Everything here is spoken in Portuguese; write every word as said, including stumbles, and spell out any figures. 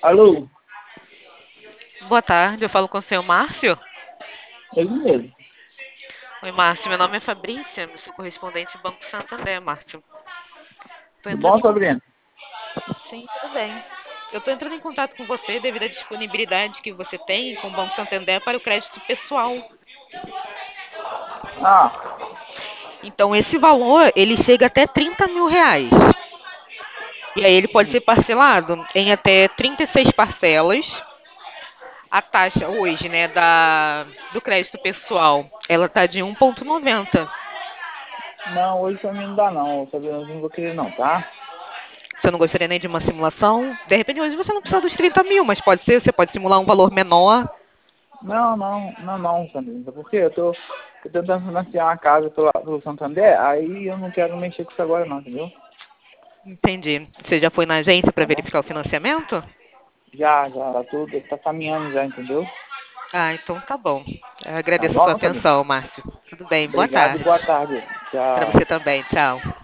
Alô, Boa tarde, eu falo com o senhor Márcio. ele mesmo. Oi, Márcio, meu nome é Fabrícia, eu sou correspondente do Banco Santander, Márcio. Tô Tudo entrando bom, em contato. Sabrina? Sim, tudo bem. Eu estou entrando em contato com você devido à disponibilidade que você tem com o Banco Santander para o crédito pessoal. Ah, Então, esse valor, ele chega até trinta mil reais. E aí ele pode ser parcelado em até trinta e seis parcelas. A taxa hoje, né, da, do crédito pessoal, ela está de um vírgula noventa. não, hoje pra mim não dá não, Sabrina, eu não vou querer não, tá? Você não gostaria nem de uma simulação? De repente, hoje você não precisa dos trinta mil, mas pode ser, você pode simular um valor menor. Não, não, não, não, Sabrina, sabe por quê? Eu tô, tô tentando financiar uma casa pela, pelo Santander, aí eu não quero mexer com isso agora não, entendeu? Entendi. Você já foi na agência para Tá bom? verificar o financiamento? Já, já, tá tudo, tá caminhando já, entendeu? Ah, então tá bom. Eu Tá agradeço a sua bom, Sabrina? atenção, Márcio. Tudo bem, boa Obrigado e boa tarde. tarde. Para Tchau. você também, tchau.